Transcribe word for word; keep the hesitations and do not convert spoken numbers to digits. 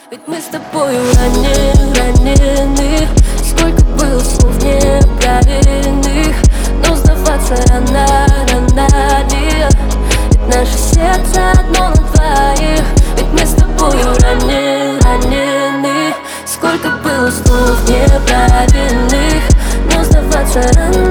Ведь мы с тобою ранее, ранены. Сколько было слов непроверенных, но сдаваться рано, рано ли? Ведь наше сердце одно на двоих. Ведь мы с тобою ранее, ранены. Сколько было слов неправильных, но сдаваться рано.